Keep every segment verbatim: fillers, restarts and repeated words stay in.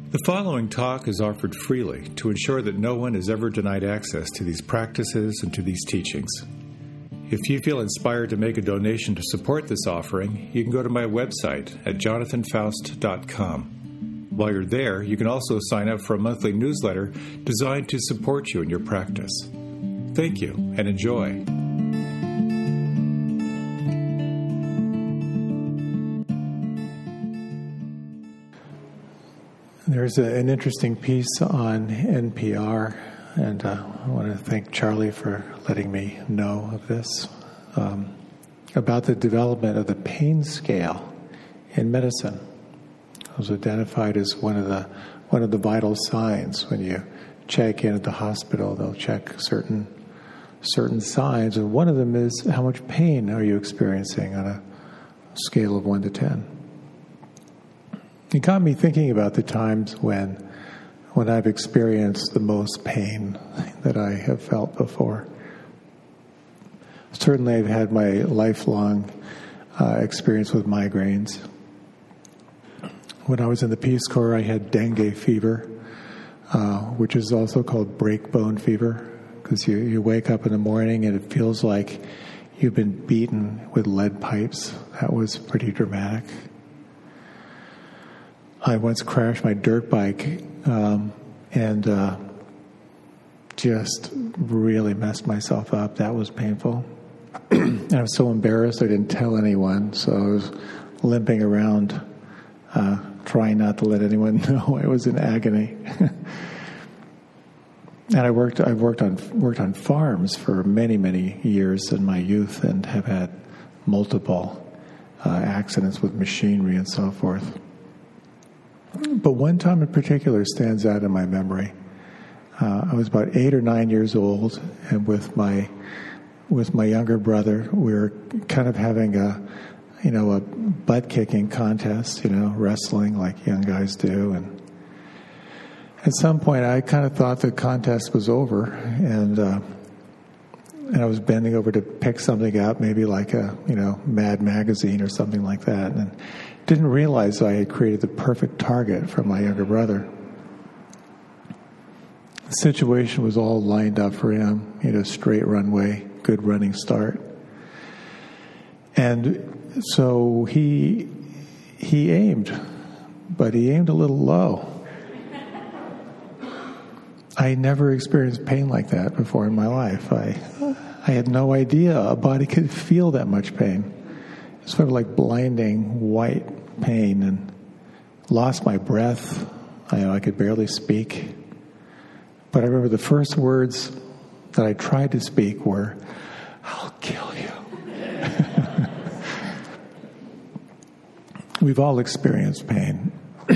The following talk is offered freely to ensure that no one is ever denied access to these practices and to these teachings. If you feel inspired to make a donation to support this offering, you can go to my website at jonathan faust dot com. While you're there, you can also sign up for a monthly newsletter designed to support you in your practice. Thank you and enjoy. There's a, an interesting piece on N P R, and uh, I want to thank Charlie for letting me know of this, um, about the development of the pain scale in medicine. It was identified as one of the one of the vital signs when you check in at the hospital. They'll check certain certain signs, and one of them is how much pain are you experiencing on a scale of one to ten. It got me thinking about the times when when I've experienced the most pain that I have felt before. Certainly I've had my lifelong uh, experience with migraines. When I was in the Peace Corps, I had dengue fever, uh, which is also called break bone fever, because you, you wake up in the morning and it feels like you've been beaten with lead pipes. That was pretty dramatic. I once crashed my dirt bike um, and uh, just really messed myself up. That was painful. And I was so embarrassed I didn't tell anyone, so I was limping around, uh, trying not to let anyone know I was in agony. And I worked. I've worked on worked on farms for many, many years in my youth, and have had multiple uh, accidents with machinery and so forth. But one time in particular stands out in my memory. Uh, I was about eight or nine years old, and with my with my younger brother, we were kind of having a, you know, a butt kicking contest, you know, wrestling like young guys do. And at some point, I kind of thought the contest was over, and uh, and I was bending over to pick something up, maybe like a, you know, Mad Magazine or something like that, and didn't realize I had created the perfect target for my younger brother. The situation was all lined up for him, you know, straight runway, good running start. And so he he aimed, but he aimed a little low. I never experienced pain like that before in my life. I I had no idea a body could feel that much pain. It's sort of like blinding white pain, and lost my breath. I, I could barely speak. But I remember the first words that I tried to speak were, "I'll kill you." We've all experienced pain,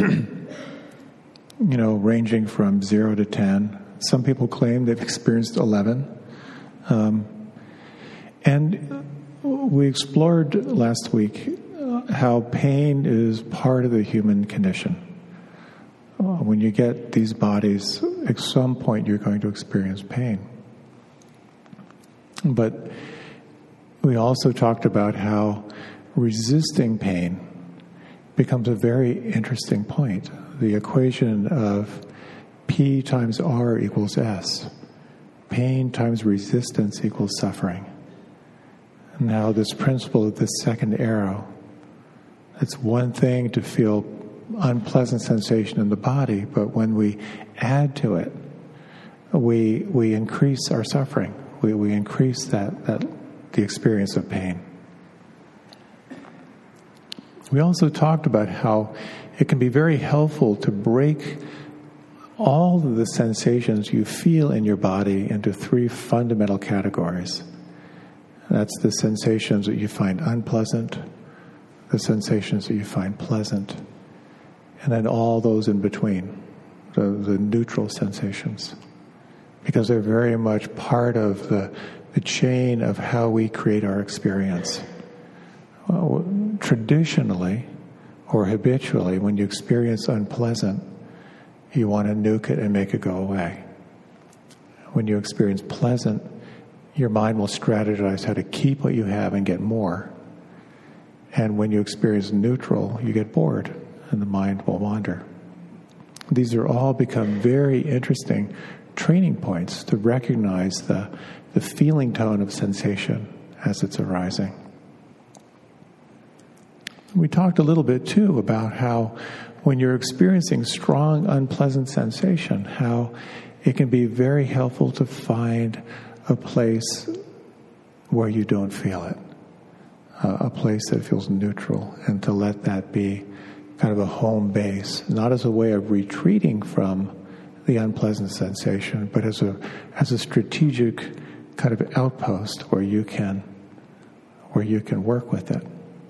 you know, ranging from zero to ten. Some people claim they've experienced eleven. Um, and we explored last week how pain is part of the human condition. Uh, when you get these bodies, at some point you're going to experience pain. But we also talked about how resisting pain becomes a very interesting point. The equation of P times R equals S. Pain times resistance equals suffering. Now this principle of the second arrow, it's one thing to feel unpleasant sensation in the body, but when we add to it, we we increase our suffering. We we increase that, that the experience of pain. We also talked about how it can be very helpful to break all of the sensations you feel in your body into three fundamental categories. That's the sensations that you find unpleasant, the sensations that you find pleasant, and then all those in between, the, the neutral sensations, because they're very much part of the, the chain of how we create our experience. Well, traditionally or habitually, when you experience unpleasant, you want to nuke it and make it go away. When you experience pleasant, your mind will strategize how to keep what you have and get more. And when you experience neutral, you get bored and the mind will wander. These are all become very interesting training points to recognize the, the feeling tone of sensation as it's arising. We talked a little bit, too, about how when you're experiencing strong, unpleasant sensation, how it can be very helpful to find a place where you don't feel it, uh, a place that feels neutral, and to let that be kind of a home base, not as a way of retreating from the unpleasant sensation, but as a as a strategic kind of outpost where you can where you can work with it.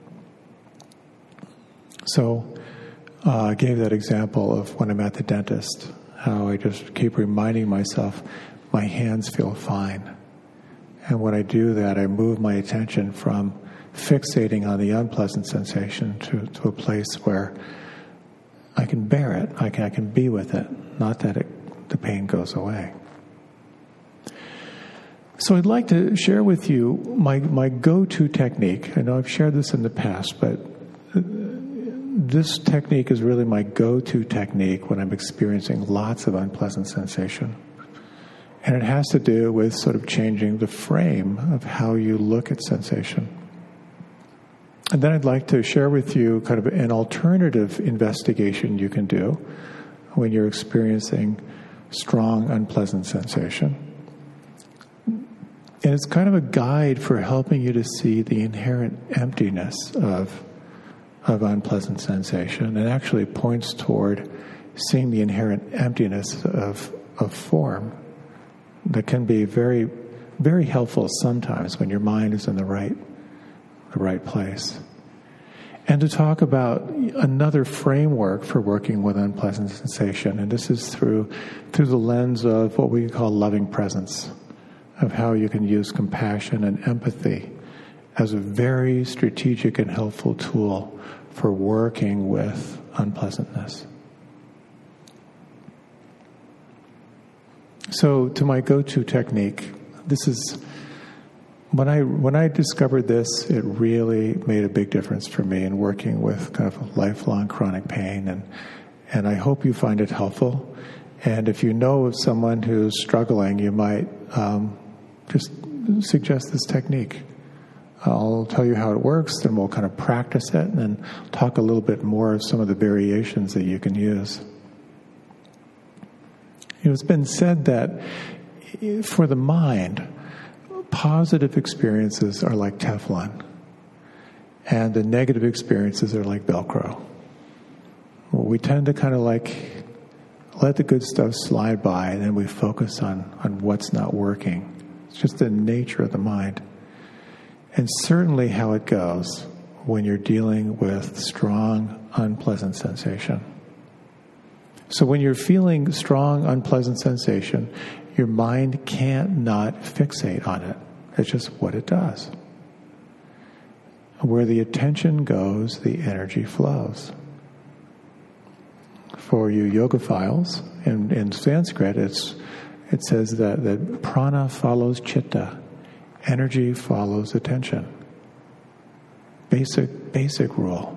So uh, I gave that example of when I'm at the dentist, how I just keep reminding myself my hands feel fine. And when I do that, I move my attention from fixating on the unpleasant sensation to, to a place where I can bear it, I can, I can be with it, not that it, the pain goes away. So I'd like to share with you my, my go-to technique. I know I've shared this in the past, but this technique is really my go-to technique when I'm experiencing lots of unpleasant sensation. And it has to do with sort of changing the frame of how you look at sensation. And then I'd like to share with you kind of an alternative investigation you can do when you're experiencing strong, unpleasant sensation. And it's kind of a guide for helping you to see the inherent emptiness of of unpleasant sensation, and actually points toward seeing the inherent emptiness of of form that can be very, very helpful sometimes when your mind is in the right the right place. And to talk about another framework for working with unpleasant sensation, and this is through through the lens of what we call loving presence, of how you can use compassion and empathy as a very strategic and helpful tool for working with unpleasantness. So, to my go-to technique, this is when I when I discovered this, it really made a big difference for me in working with kind of lifelong chronic pain, and and I hope you find it helpful. And if you know of someone who's struggling, you might um, just suggest this technique. I'll tell you how it works, then we'll kind of practice it, and then talk a little bit more of some of the variations that you can use. You know, it's been said that for the mind, positive experiences are like Teflon, and the negative experiences are like Velcro. We tend to kind of like let the good stuff slide by, and then we focus on, on what's not working. It's just the nature of the mind. And certainly how it goes when you're dealing with strong, unpleasant sensation. So when you're feeling strong, unpleasant sensation, your mind can't not fixate on it. It's just what it does. Where the attention goes, the energy flows. For you yogaphiles, in, in Sanskrit, it's, it says that, that prana follows chitta. Energy follows attention. Basic, basic rule.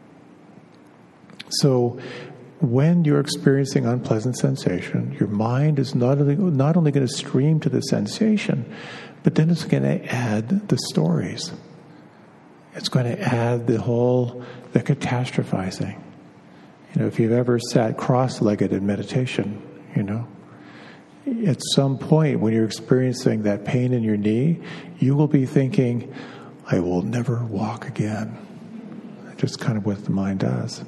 So when you're experiencing unpleasant sensation, your mind is not only, not only going to stream to the sensation, but then it's going to add the stories. It's going to add the whole, the catastrophizing. You know, if you've ever sat cross-legged in meditation, you know, at some point when you're experiencing that pain in your knee, you will be thinking, I will never walk again. Just kind of what the mind does.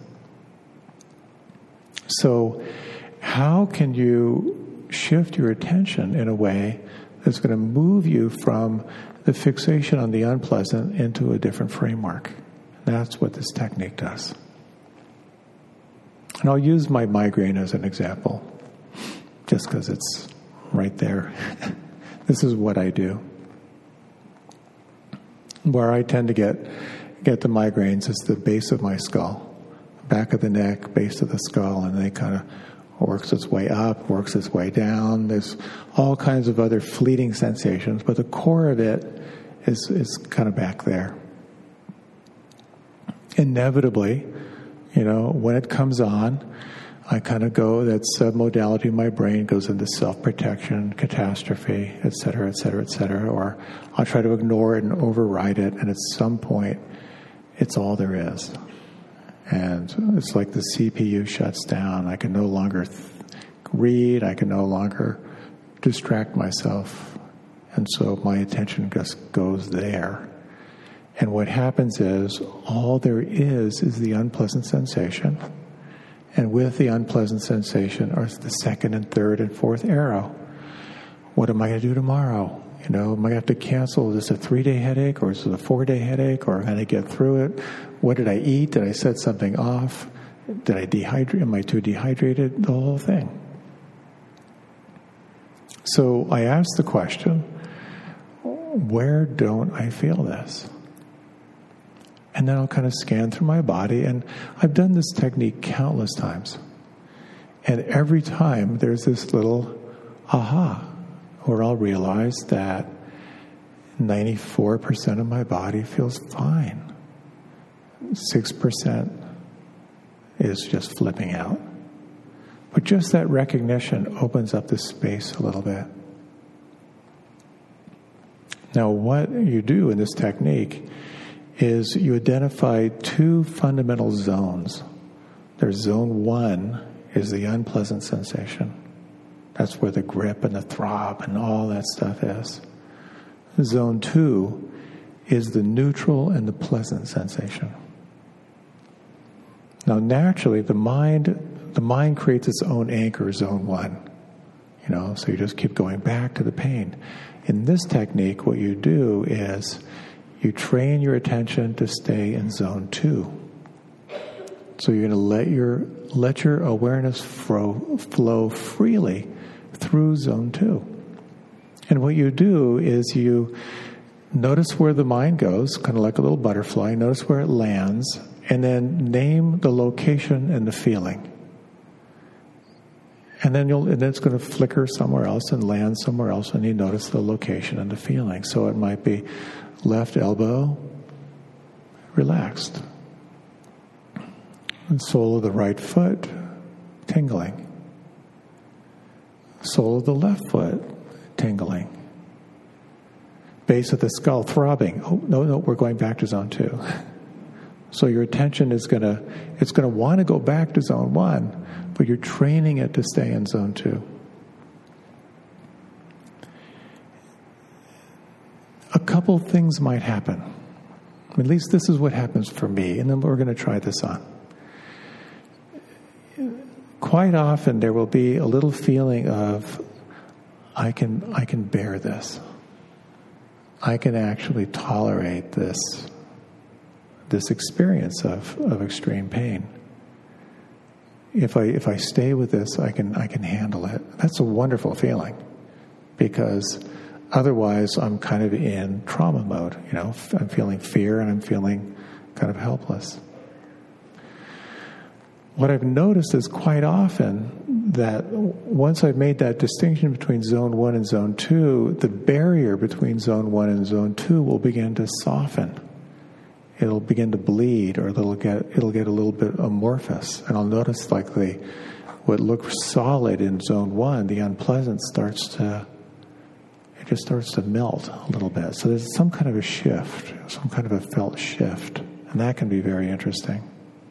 So how can you shift your attention in a way that's going to move you from the fixation on the unpleasant into a different framework? That's what this technique does. And I'll use my migraine as an example, just because it's right there. This is what I do. Where I tend to get get the migraines is the base of my skull, back of the neck, base of the skull, and they kind of works its way up, works its way down. There's all kinds of other fleeting sensations, but the core of it is is kind of back there. Inevitably, you know, when it comes on, I kind of go, that submodality of my brain goes into self-protection, catastrophe, et cetera, et cetera, et cetera, or I'll try to ignore it and override it, and at some point, it's all there is. And it's like the C P U shuts down. I can no longer th- read, I can no longer distract myself, and so my attention just goes there. And what happens is, all there is is the unpleasant sensation. And with the unpleasant sensation are the second and third and fourth arrow. What am I going to do tomorrow? You know, am I going to have to cancel? Is this a three-day headache, or is it a four-day headache, or am I going to get through it? What did I eat? Did I set something off? Did I dehydrate? Am I too dehydrated? The whole thing. So I asked the question, where don't I feel this? And then I'll kind of scan through my body, and I've done this technique countless times. And every time there's this little aha, where I'll realize that ninety-four percent of my body feels fine. six percent is just flipping out. But just that recognition opens up the space a little bit. Now, what you do in this technique is you identify two fundamental zones. There's zone one is the unpleasant sensation. That's where the grip and the throb and all that stuff is. Zone two is the neutral and the pleasant sensation. Now, naturally, the mind, the mind creates its own anchor, zone one. You know, so you just keep going back to the pain. In this technique, what you do is you train your attention to stay in zone two. So you're going to let your let your awareness flow, flow freely through zone two. And what you do is you notice where the mind goes, kind of like a little butterfly. Notice where it lands, and then name the location and the feeling. And then you'll, and then it's going to flicker somewhere else and land somewhere else, and you notice the location and the feeling. So it might be left elbow, relaxed. And sole of the right foot, tingling. Sole of the left foot, tingling. Base of the skull, throbbing. Oh, no, no, we're going back to zone two. So your attention is going to, it's going to want to go back to zone one, but you're training it to stay in zone two. A couple things might happen. At least this is what happens for me, and then we're going to try this on. Quite often there will be a little feeling of, I can I can bear this. I can actually tolerate this this experience of, of extreme pain. If I if I stay with this, I can I can handle it. That's a wonderful feeling, because otherwise I'm kind of in trauma mode. You know, I'm feeling fear and I'm feeling kind of helpless. What I've noticed is quite often that once I've made that distinction between zone one and zone two, the barrier between zone one and zone two will begin to soften. It'll begin to bleed, or it'll get it'll get a little bit amorphous, and I'll notice like the what looks solid in zone one, the unpleasant starts to it just starts to melt a little bit. So there's some kind of a shift, some kind of a felt shift, and that can be very interesting.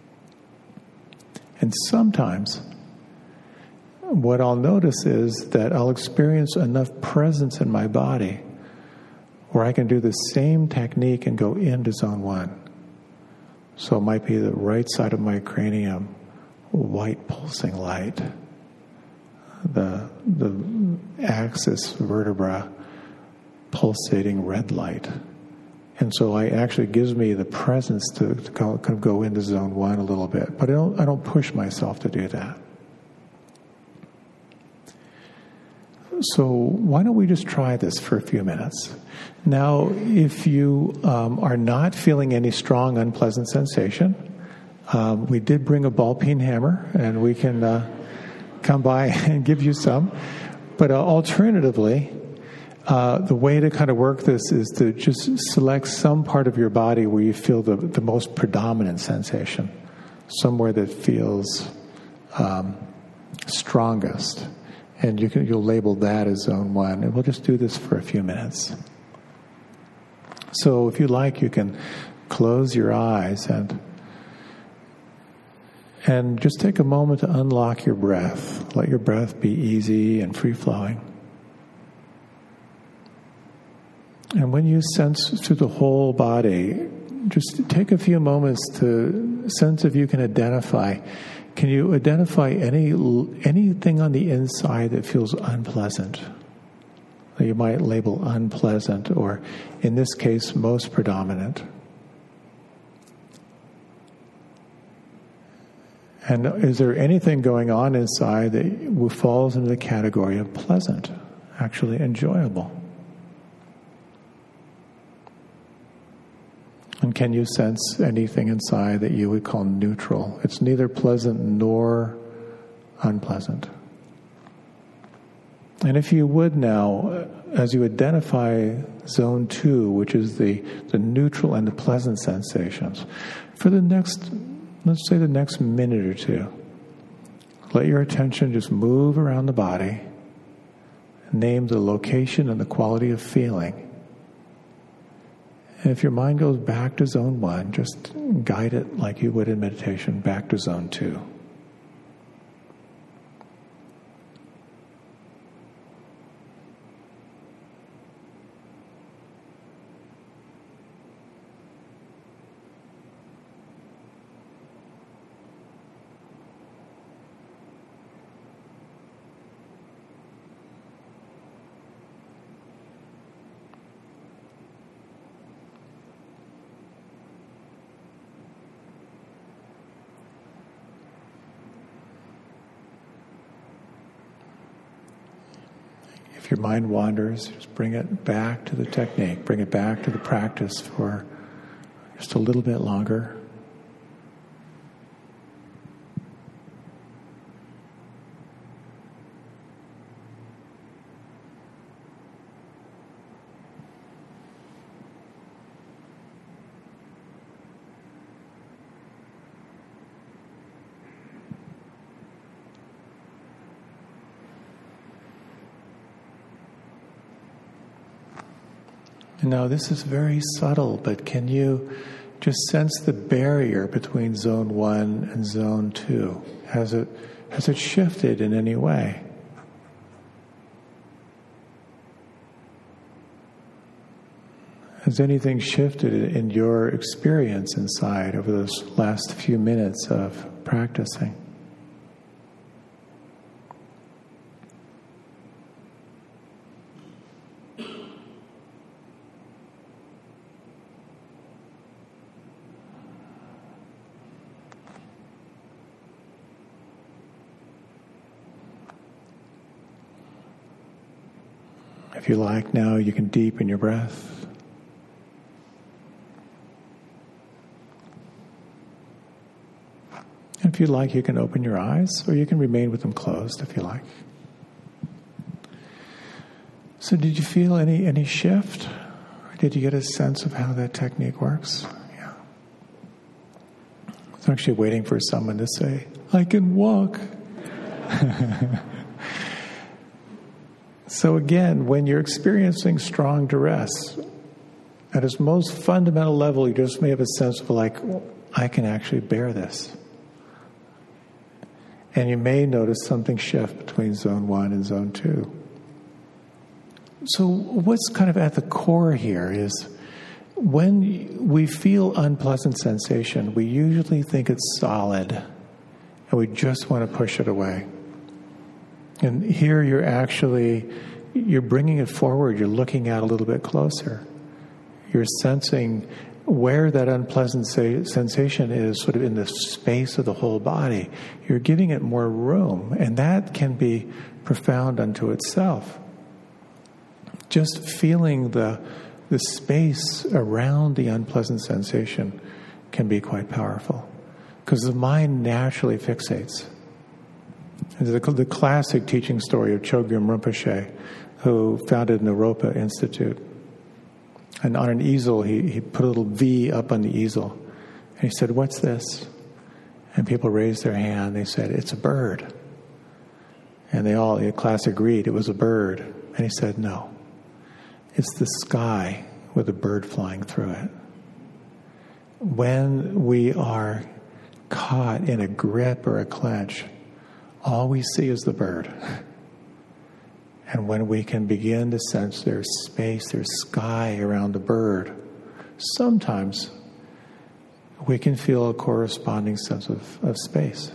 And sometimes what I'll notice is that I'll experience enough presence in my body where I can do the same technique and go into zone one. So it might be the right side of my cranium, white pulsing light, the the axis vertebra, pulsating red light. And so it actually gives me the presence to, to go, kind of go into zone one a little bit. But I don't, I don't push myself to do that. So why don't we just try this for a few minutes? Now, if you um, are not feeling any strong, unpleasant sensation, um, we did bring a ball peen hammer, and we can uh, come by and give you some. But uh, alternatively, Uh, the way to kind of work this is to just select some part of your body where you feel the, the most predominant sensation, somewhere that feels um, strongest. And you can, you'll label that as zone one. And we'll just do this for a few minutes. So if you like, you can close your eyes and and just take a moment to unlock your breath. Let your breath be easy and free-flowing. And when you sense through the whole body, just take a few moments to sense if you can identify. Can you identify any anything on the inside that feels unpleasant? That you might label unpleasant, or in this case, most predominant. And is there anything going on inside that falls into the category of pleasant, actually enjoyable? And can you sense anything inside that you would call neutral? It's neither pleasant nor unpleasant. And if you would now, as you identify zone two, which is the, the neutral and the pleasant sensations, for the next, let's say the next minute or two, let your attention just move around the body, name the location and the quality of feeling. And if your mind goes back to zone one, just guide it like you would in meditation back to zone two. If your mind wanders, just bring it back to the technique, bring it back to the practice for just a little bit longer. Now, this is very subtle, but can you just sense the barrier between zone one and zone two? Has it, has it shifted in any way? Has anything shifted in your experience inside over those last few minutes of practicing? If you like now, you can deepen your breath. And if you like, you can open your eyes, or you can remain with them closed if you like. So did you feel any, any shift? Or did you get a sense of how that technique works? Yeah. I was actually waiting for someone to say, I can walk. So again, when you're experiencing strong duress, at its most fundamental level, you just may have a sense of like, well, I can actually bear this. And you may notice something shift between zone one and zone two. So what's kind of at the core here is when we feel unpleasant sensation, we usually think it's solid and we just want to push it away. And here you're actually, you're bringing it forward, you're looking at it a little bit closer. You're sensing where that unpleasant say, sensation is sort of in the space of the whole body. You're giving it more room, and that can be profound unto itself. Just feeling the, the space around the unpleasant sensation can be quite powerful, because the mind naturally fixates. The, the classic teaching story of Chogyam Rinpoche, who founded Naropa Institute. And on an easel, he, he put a little V up on the easel. And he said, what's this? And people raised their hand. They said, "It's a bird." And they all, the class agreed it was a bird. And he said, "No, it's the sky with a bird flying through it." When we are caught in a grip or a clench, all we see is the bird. And when we can begin to sense there's space, there's sky around the bird, sometimes we can feel a corresponding sense of, of space.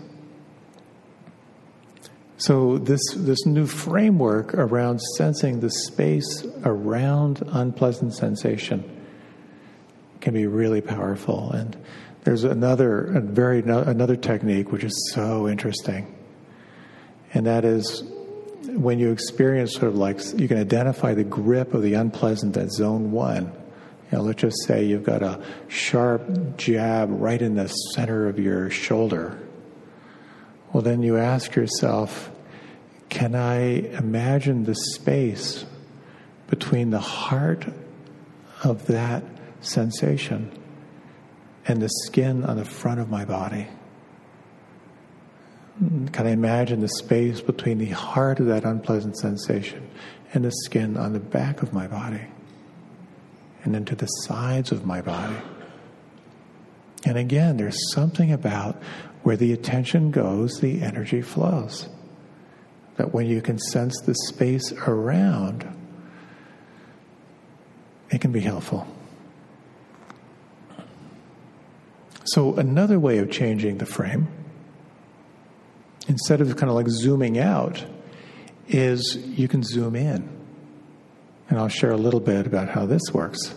So this this new framework around sensing the space around unpleasant sensation can be really powerful. And there's another a very another technique which is so interesting, and that is when you experience sort of like you can identify the grip of the unpleasant at zone one. You know, let's just say you've got a sharp jab right in the center of your shoulder. Well, then you ask yourself, can I imagine the space between the heart of that sensation and the skin on the front of my body? Can I imagine the space between the heart of that unpleasant sensation and the skin on the back of my body and then to the sides of my body? And again, there's something about where the attention goes, the energy flows. That when you can sense the space around, it can be helpful. So another way of changing the frame, instead of kind of like zooming out, is you can zoom in. And I'll share a little bit about how this works.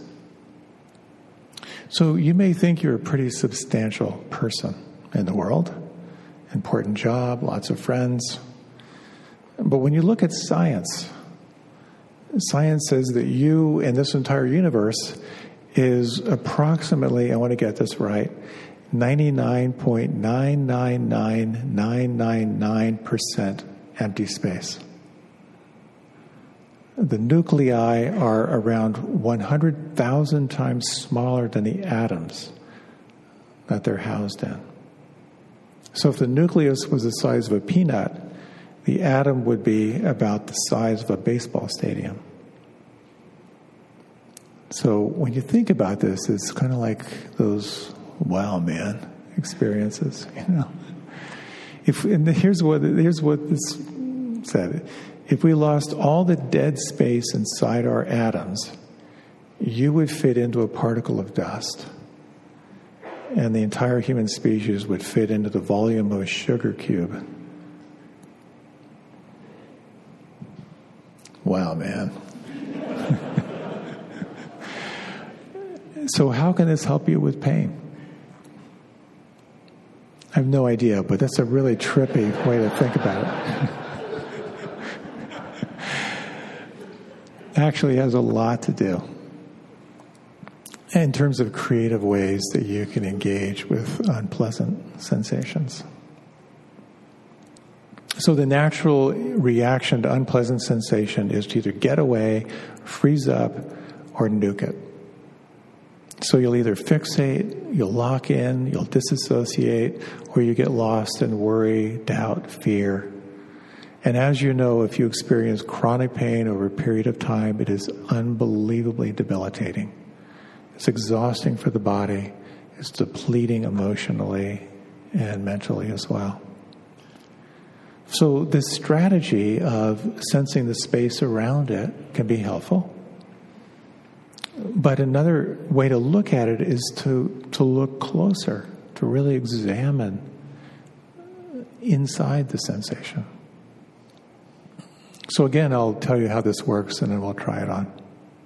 So you may think you're a pretty substantial person in the world, important job, lots of friends. But when you look at science, science says that you and this entire universe is approximately, I want to get this right, ninety-nine point nine nine nine nine nine nine percent empty space. The nuclei are around one hundred thousand times smaller than the atoms that they're housed in. So if the nucleus was the size of a peanut, the atom would be about the size of a baseball stadium. So when you think about this, it's kind of like those wow, man experiences, you know. If and here's what here's what this said: if we lost all the dead space inside our atoms, you would fit into a particle of dust, and the entire human species would fit into the volume of a sugar cube. Wow, man. So how can this help you with pain? I have no idea, but that's a really trippy way to think about it. Actually, it has a lot to do in terms of creative ways that you can engage with unpleasant sensations. So the natural reaction to unpleasant sensation is to either get away, freeze up, or nuke it. So you'll either fixate, you'll lock in, you'll disassociate, or you get lost in worry, doubt, fear. And as you know, if you experience chronic pain over a period of time, it is unbelievably debilitating. It's exhausting for the body. It's depleting emotionally and mentally as well. So this strategy of sensing the space around it can be helpful. But another way to look at it is to, to look closer, to really examine inside the sensation. So again, I'll tell you how this works and then we'll try it on.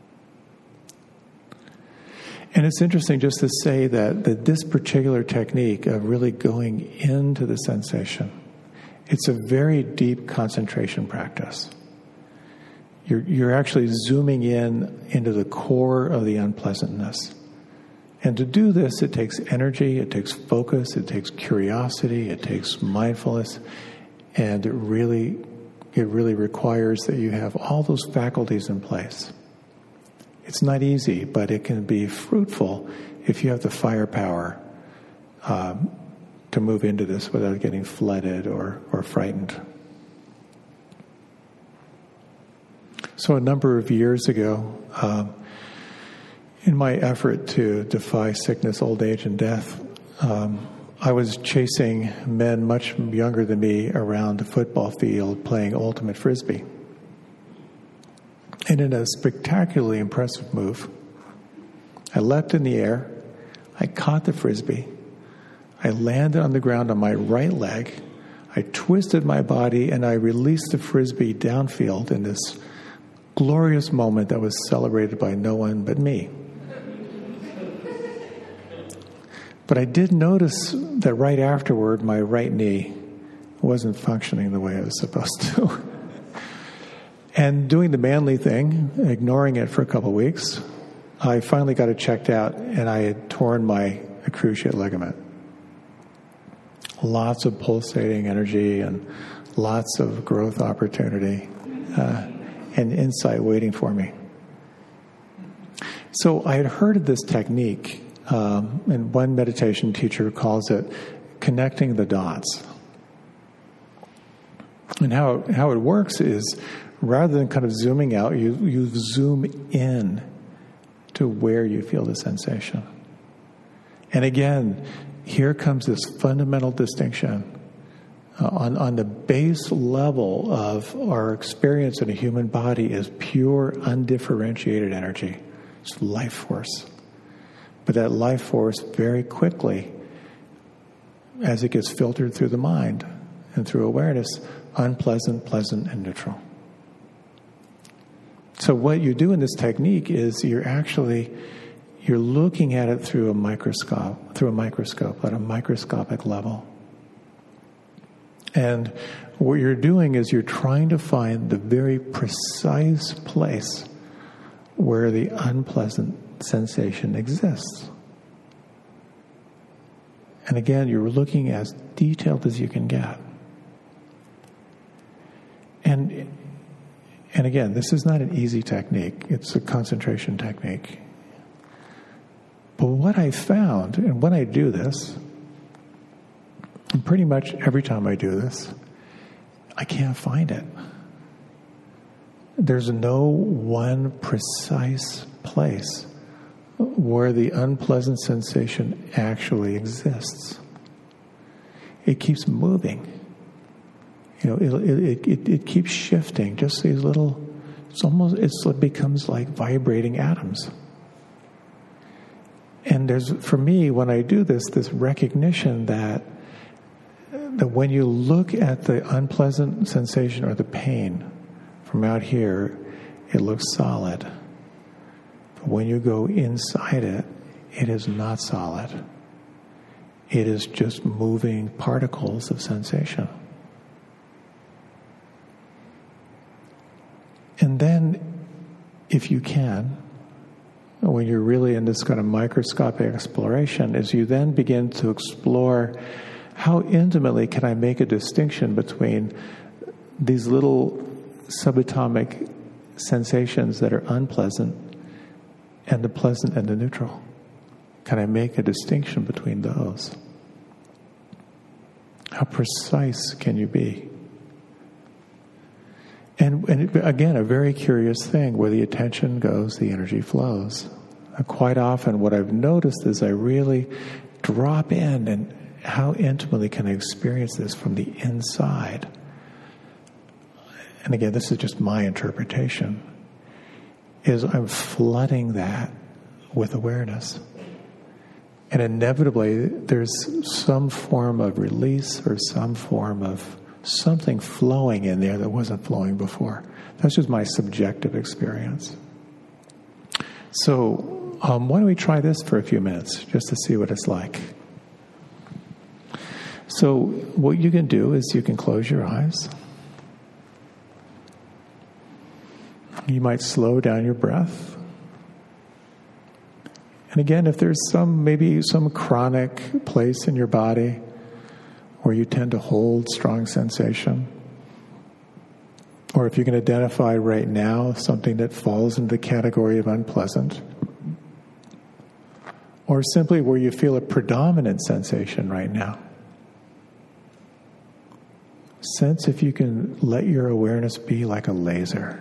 And it's interesting just to say that, that this particular technique of really going into the sensation, it's a very deep concentration practice. You're, you're actually zooming in into the core of the unpleasantness. And to do this, it takes energy, it takes focus, it takes curiosity, it takes mindfulness, and it really, it really requires that you have all those faculties in place. It's not easy, but it can be fruitful if you have the firepower um, to move into this without getting flooded or, or frightened. So a number of years ago, um, in my effort to defy sickness, old age, and death, um, I was chasing men much younger than me around a football field playing ultimate frisbee. And in a spectacularly impressive move, I leapt in the air, I caught the frisbee, I landed on the ground on my right leg, I twisted my body, and I released the frisbee downfield in this glorious moment that was celebrated by no one but me. But I did notice that right afterward, my right knee wasn't functioning the way it was supposed to. And doing the manly thing, ignoring it for a couple of weeks, I finally got it checked out, and I had torn my cruciate ligament. Lots of pulsating energy and lots of growth opportunity uh, and insight waiting for me. So I had heard of this technique. Um, and one meditation teacher calls it connecting the dots. And how how it works is, rather than kind of zooming out, you, you zoom in to where you feel the sensation. And again, here comes this fundamental distinction. Uh, on, on the base level of our experience in a human body is pure, undifferentiated energy. It's life force. But that life force very quickly, as it gets filtered through the mind and through awareness, unpleasant, pleasant, and neutral. So what you do in this technique is you're actually, you're looking at it through a microscope, through a microscope at a microscopic level. And what you're doing is you're trying to find the very precise place where the unpleasant sensation exists. And again, you're looking as detailed as you can get. And and again, this is not an easy technique. It's a concentration technique. But what I found, and when I do this, and pretty much every time I do this, I can't find it. There's no one precise place where the unpleasant sensation actually exists. It keeps moving. You know, it it it, it keeps shifting. Just these little. It's almost. It's, it becomes like vibrating atoms. And there's, for me, when I do this, this recognition that that when you look at the unpleasant sensation or the pain from out here, it looks solid. When you go inside it, it is not solid. It is just moving particles of sensation. And then, if you can, when you're really in this kind of microscopic exploration, is you then begin to explore how intimately can I make a distinction between these little subatomic sensations that are unpleasant and the pleasant and the neutral. Can I make a distinction between those? How precise can you be? And, and again, a very curious thing, where the attention goes, the energy flows. Uh, quite often what I've noticed is I really drop in, and how intimately can I experience this from the inside? And again, this is just my interpretation, is I'm flooding that with awareness. And inevitably, there's some form of release or some form of something flowing in there that wasn't flowing before. That's just my subjective experience. So um, why don't we try this for a few minutes, just to see what it's like. So what you can do is you can close your eyes. You might slow down your breath. And again, if there's some, maybe some chronic place in your body where you tend to hold strong sensation, or if you can identify right now something that falls into the category of unpleasant, or simply where you feel a predominant sensation right now, sense if you can let your awareness be like a laser.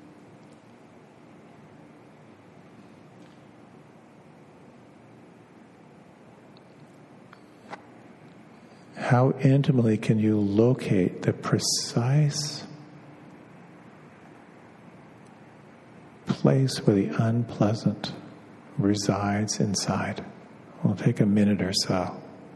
How intimately can you locate the precise place where the unpleasant resides inside? We'll take a minute or so.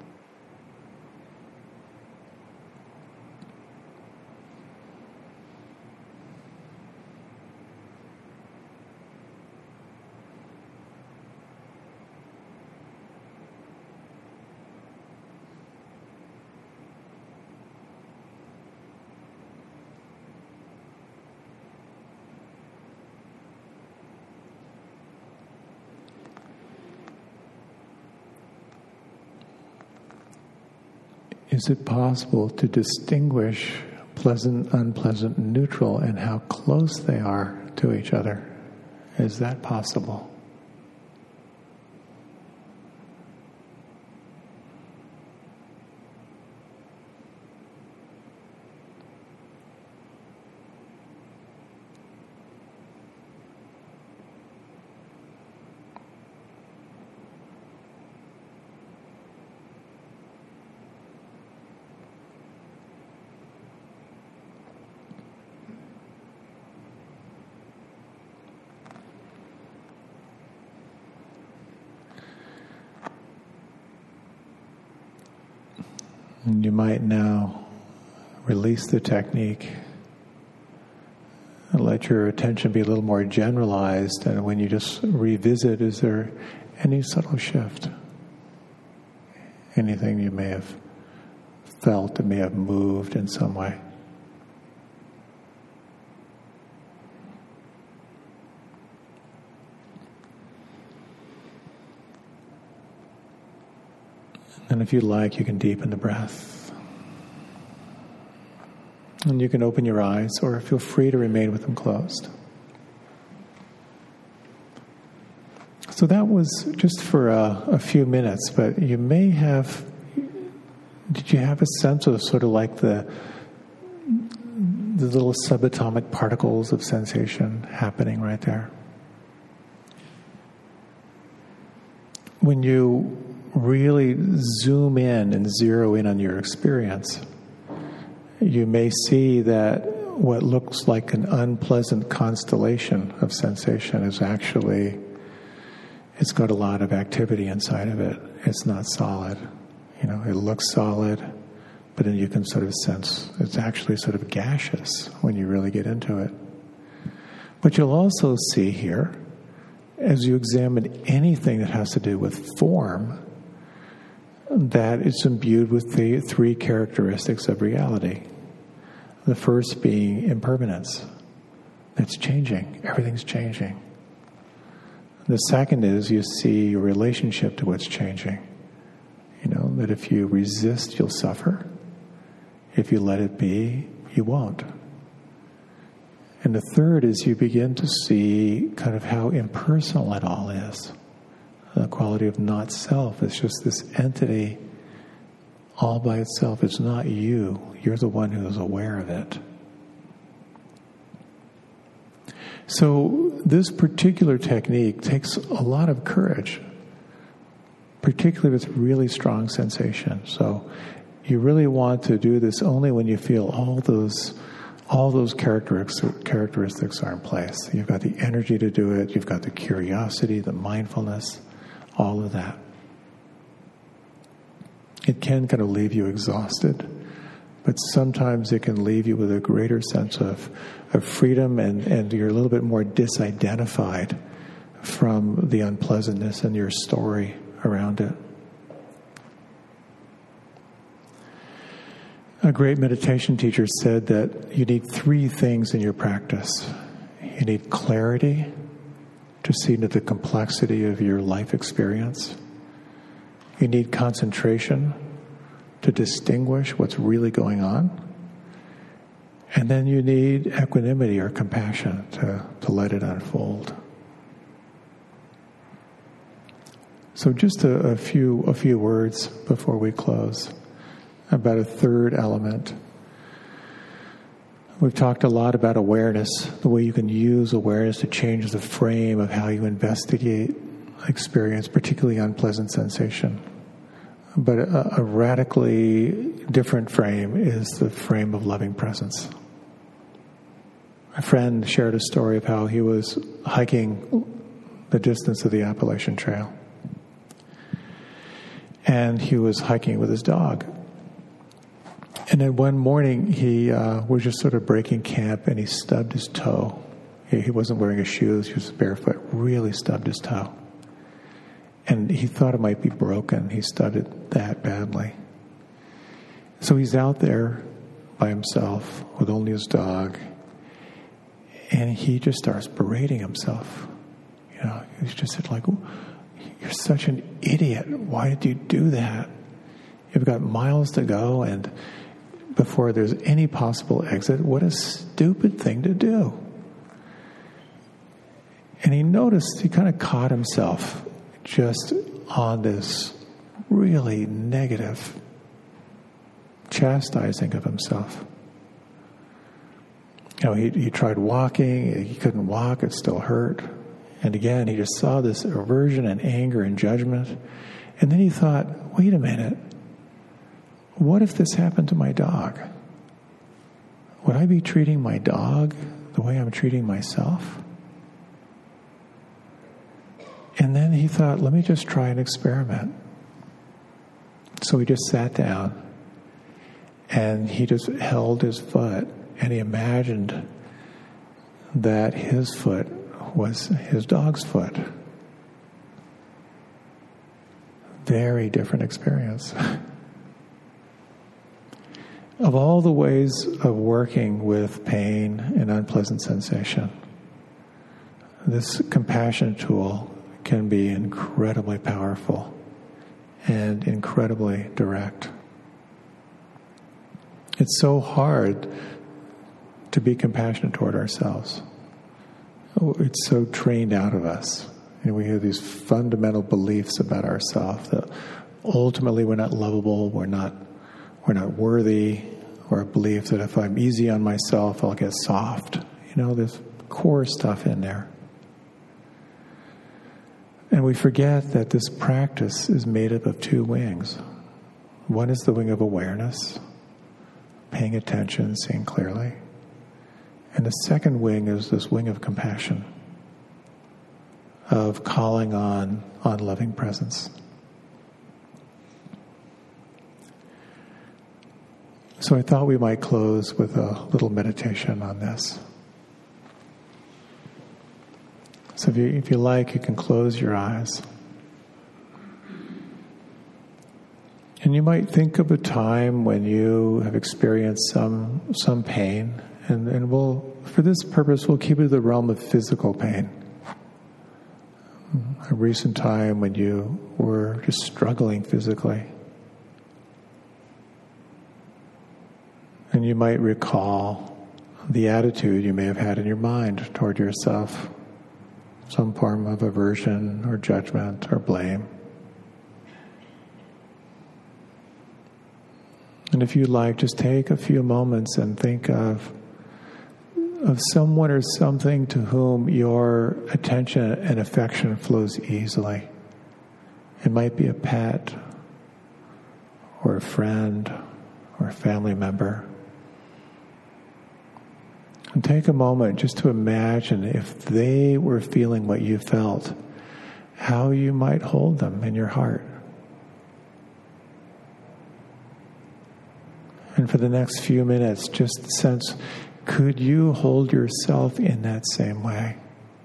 Is it possible to distinguish pleasant, unpleasant, and neutral, and how close they are to each other? Is that possible? And you might now release the technique and let your attention be a little more generalized. And when you just revisit, is there any subtle shift? Anything you may have felt that may have moved in some way? And if you like, you can deepen the breath. And you can open your eyes or feel free to remain with them closed. So that was just for a, a few minutes, but you may have, did you have a sense of sort of like the, the little subatomic particles of sensation happening right there? When you really zoom in and zero in on your experience, you may see that what looks like an unpleasant constellation of sensation is actually, it's got a lot of activity inside of it. It's not solid. You know, it looks solid, but then you can sort of sense it's actually sort of gaseous when you really get into it. But you'll also see here, as you examine anything that has to do with form, that it's imbued with the three characteristics of reality. The first being impermanence. It's changing. Everything's changing. The second is you see your relationship to what's changing. You know, that if you resist, you'll suffer. If you let it be, you won't. And the third is you begin to see kind of how impersonal it all is. The quality of not self. It's just this entity all by itself. It's not you. You're the one who is aware of it. So this particular technique takes a lot of courage, particularly with really strong sensation. So you really want to do this only when you feel all those all those characteristics characteristics are in place. You've got the energy to do it. You've got the curiosity, the mindfulness, all of that. It can kind of leave you exhausted, but sometimes it can leave you with a greater sense of, of freedom, and, and you're a little bit more disidentified from the unpleasantness and your story around it. A great meditation teacher said that you need three things in your practice. You need clarity to see into the complexity of your life experience. You need concentration to distinguish what's really going on. And then you need equanimity or compassion to, to let it unfold. So just a, a few a few words before we close about a third element. We've talked a lot about awareness, the way you can use awareness to change the frame of how you investigate experience, particularly unpleasant sensation. But a, a radically different frame is the frame of loving presence. A friend shared a story of how he was hiking the distance of the Appalachian Trail. And he was hiking with his dog. And then one morning, he uh, was just sort of breaking camp, and he stubbed his toe. He, he wasn't wearing his shoes. He was barefoot, really stubbed his toe. And he thought it might be broken. He stubbed it that badly. So he's out there by himself with only his dog, and he just starts berating himself. You know, he's just like, "You're such an idiot. Why did you do that? You've got miles to go, and before there's any possible exit, what a stupid thing to do." And he noticed, he kind of caught himself just on this really negative chastising of himself. You know, he, he tried walking, he couldn't walk, it still hurt. And again, he just saw this aversion and anger and judgment. And then he thought, wait a minute, what if this happened to my dog? Would I be treating my dog the way I'm treating myself? And then he thought, let me just try an experiment. So he just sat down and he just held his foot and he imagined that his foot was his dog's foot. Very different experience. Of all the ways of working with pain and unpleasant sensation, this compassion tool can be incredibly powerful and incredibly direct. It's so hard to be compassionate toward ourselves. It's so trained out of us. And we have these fundamental beliefs about ourselves that ultimately we're not lovable, we're not we're not worthy, or a belief that if I'm easy on myself, I'll get soft. You know, there's core stuff in there. And we forget that this practice is made up of two wings. One is the wing of awareness, paying attention, seeing clearly. And the second wing is this wing of compassion, of calling on, on loving presence. So I thought we might close with a little meditation on this. So if you, if you like, you can close your eyes. And you might think of a time when you have experienced some some pain. And, and we'll, for this purpose, we'll keep it in the realm of physical pain. A recent time when you were just struggling physically. And you might recall the attitude you may have had in your mind toward yourself. Some form of aversion or judgment or blame. And if you like, just take a few moments and think of of someone or something to whom your attention and affection flows easily. It might be a pet or a friend or a family member. And take a moment just to imagine if they were feeling what you felt, how you might hold them in your heart. And for the next few minutes, just sense, could you hold yourself in that same way?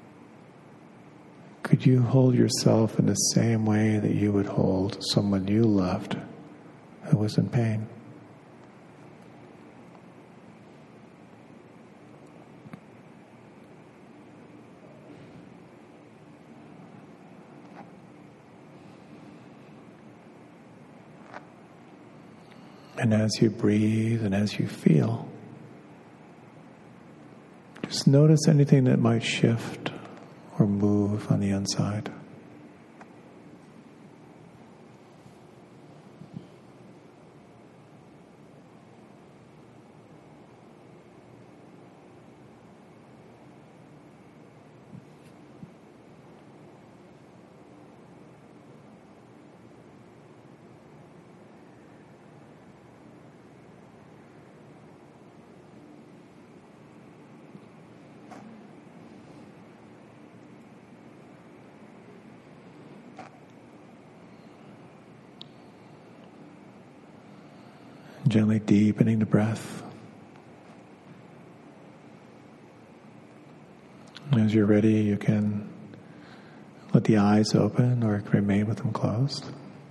Could you hold yourself in the same way that you would hold someone you loved who was in pain? And as you breathe and as you feel, just notice anything that might shift or move on the inside. Gently deepening the breath. As you're ready, you can let the eyes open or remain with them closed.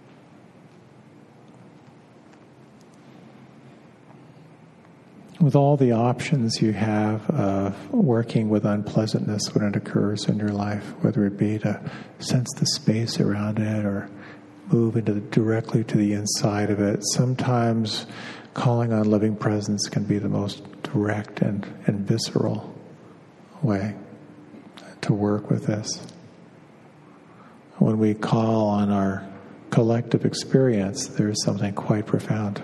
With all the options you have of working with unpleasantness when it occurs in your life, whether it be to sense the space around it or move into the, directly to the inside of it, sometimes calling on loving presence can be the most direct and, and visceral way to work with this. When we call on our collective experience, there's something quite profound.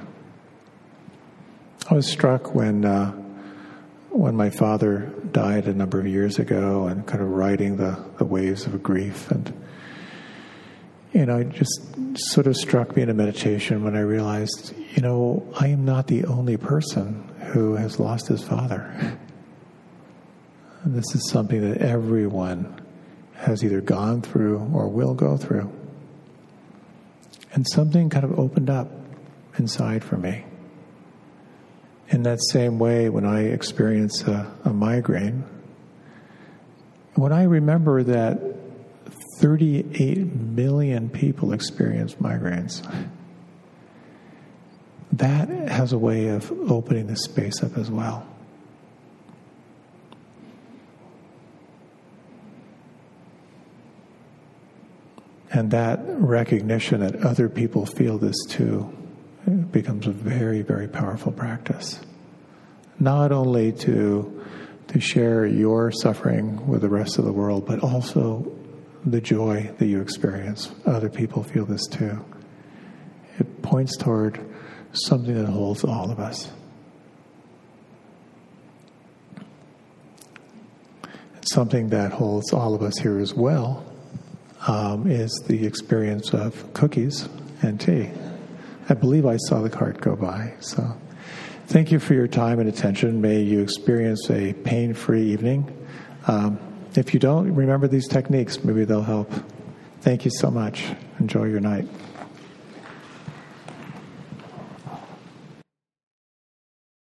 I was struck when uh, when my father died a number of years ago, and kind of riding the, the waves of grief, and you know, it just sort of struck me in a meditation when I realized, you know, I am not the only person who has lost his father. This is something that everyone has either gone through or will go through. And something kind of opened up inside for me. In that same way, when I experience a, a migraine, when I remember that thirty-eight million people experience migraines, that has a way of opening the space up as well. And that recognition that other people feel this too becomes a very, very powerful practice. Not only to to share your suffering with the rest of the world, but also the joy that you experience. Other people feel this too. It points toward something that holds all of us. Something that holds all of us here as well um, is the experience of cookies and tea. I believe I saw the cart go by. So thank you for your time and attention. May you experience a pain-free evening. Um, if you don't, remember these techniques. Maybe they'll help. Thank you so much. Enjoy your night.